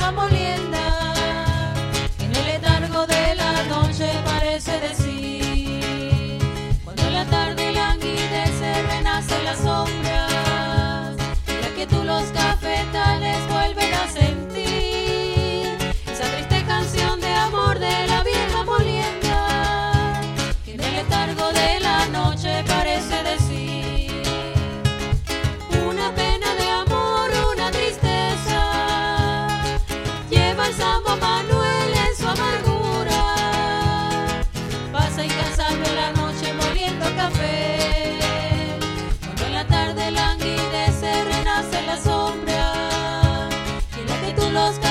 vieja molienda, que en el letargo de la noche parece decir, cuando la tarde languidece renacen las sombras, la quietud los cafetales vuelven a sentir esa triste canción de amor de la vieja molienda, que en el letargo de la noche parece decir, una pena de amor, una tristeza, lleva el Samba Manuel en su amargura, pasa incansable la noche moliendo café, cuando en la tarde languidece renace la sombra, y en la que tú los